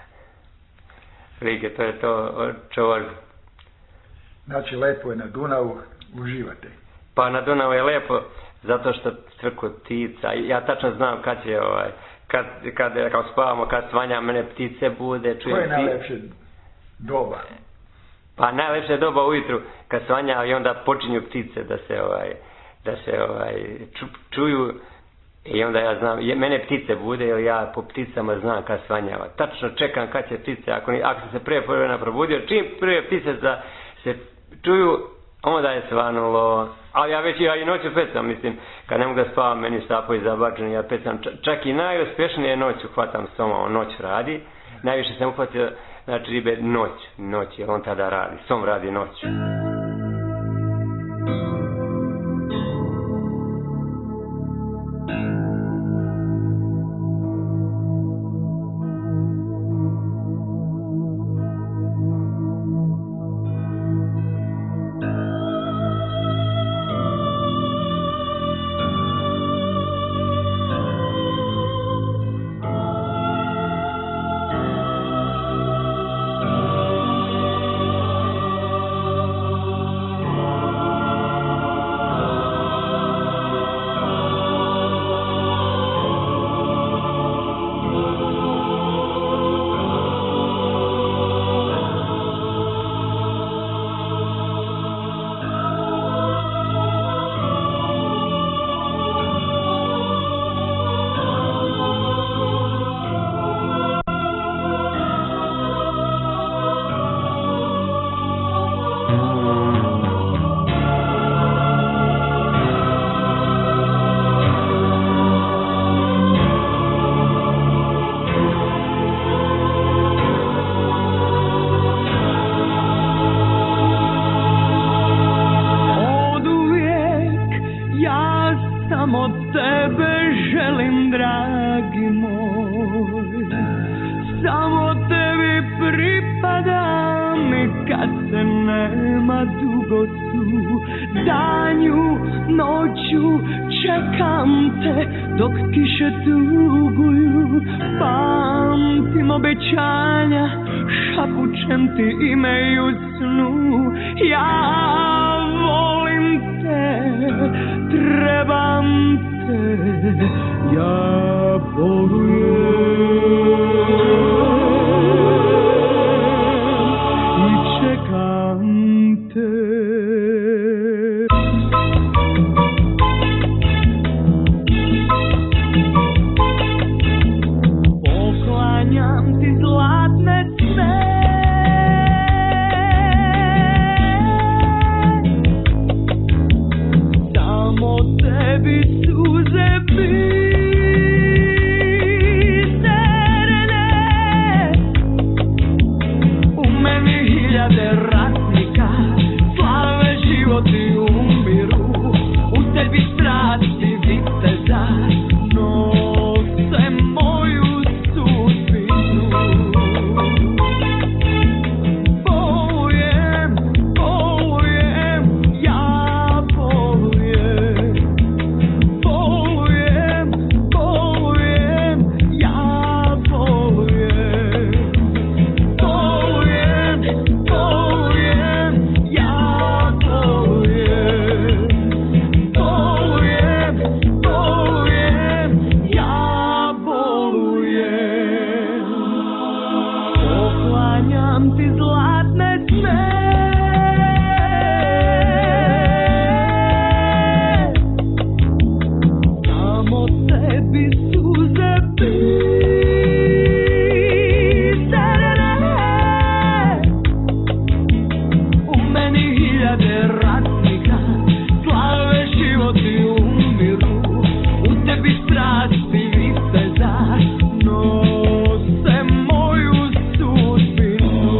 Rike, to je to čorbu. Znači, lepo je na Dunavu, uživate? Pa na Dunavu je lepo, zato što crku ptica, ja tačno znam kad će, ovaj, kad, kad, kad spavamo, kad svanja, mene ptice bude, čujem... Koje je najlepše doba? Pa najlepše doba ujutru, kad svanja i onda počinju ptice da se, ovaj, da se ovaj, ču, čuju i onda ja znam, je, mene ptice bude jer ja po pticama znam kad svanjava. Tačno čekam kad će ptice, ako, ako sam se prije vremena probudio, čim prije ptice da se čuju, onda je svanulo. Ali ja već ja i noću pecam, mislim, kad ne mogu da spavam, meni stapovi zabačeni, ja pecam, čak i najuspješnije noću hvatam soma, on noć radi, najviše sam uhvatio, znači ribe noć, noć, jer on tada radi, som radi noć. samo tebi suze pisane. U meni hiljade ratnika, slave životi umiru, u tebi strasti viteza nose moju sudbinu.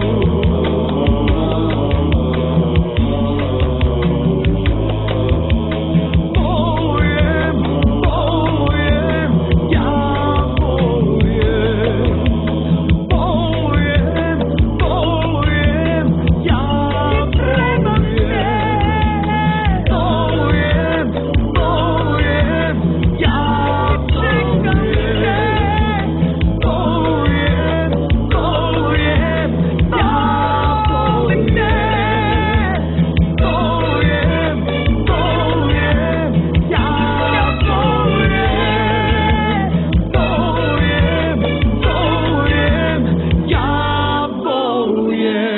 Bolujem, bolujem, ja bolujem. Bolujem, bolujem, ja bolujem. Bolujem, bolujem, ja bolujem. Bolujem, bolujem, ja bolujem. Bolujem, bolujem, ja bolujem. Bolujem, bolujem, ja bolujem.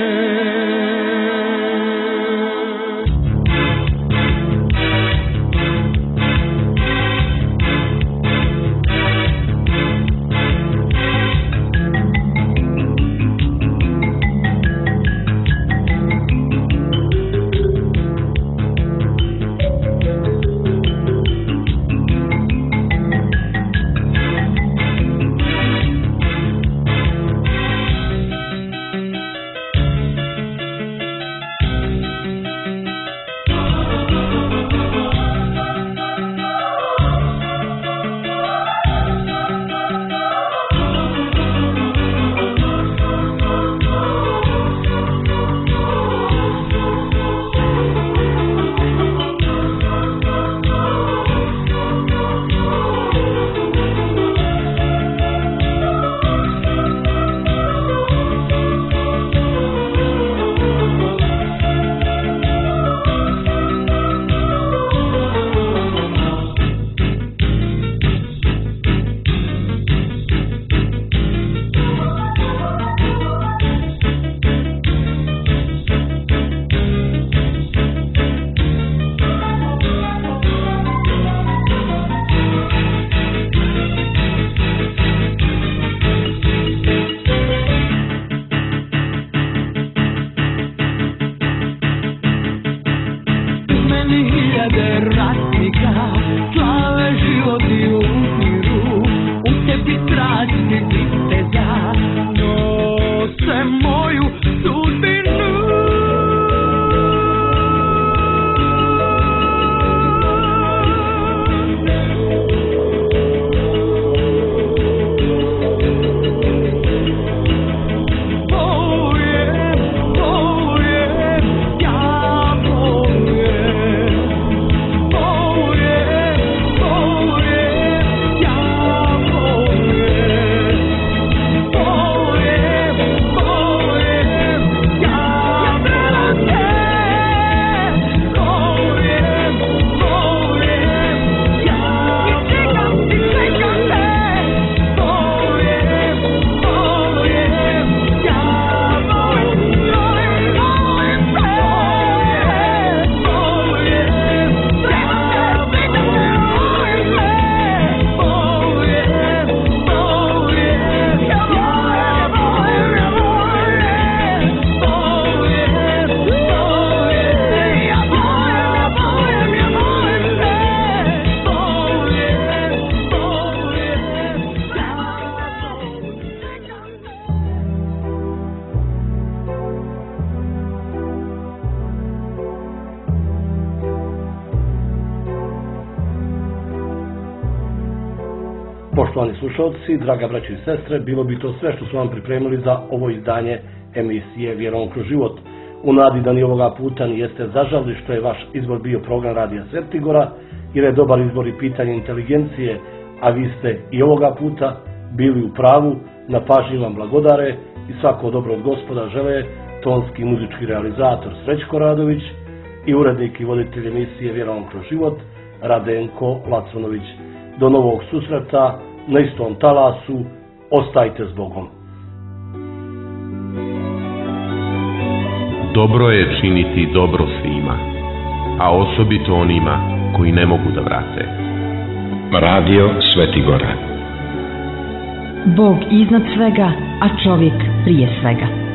U meni hiljade ratnika, slave životi umiru, u tebi strasti viteza nose moju sudbinu. Bolujem, bolujem, ja bolujem. Bolujem, bolujem, ja bolujem. Bolujem, bolujem, ja bolujem. Bolujem, bolujem, ja bolujem. Bolujem, bolujem, ja Poštovani slušalci, draga braćo i sestre, bilo bi to sve što smo vam pripremili za ovo izdanje emisije Vjerom kroz život. U nadi da ni ovoga puta nijeste zažalili što je vaš izbor bio program Radija Svetigora, jer je dobar izbor i pitanje inteligencije, a vi ste i ovoga puta bili u pravu, na pažnji vam blagodare i svako dobro od Gospoda žele tonski muzički realizator Srećko Radović i urednik i voditelj emisije Vjerom kroz život Radenko Laconović. Do novog susreta na istom talasu, ostajte s Bogom. Dobro je činiti dobro svima, a osobito onima koji ne mogu da vrate. Radio Svetigora. Bog iznad svega, a čovjek prije svega.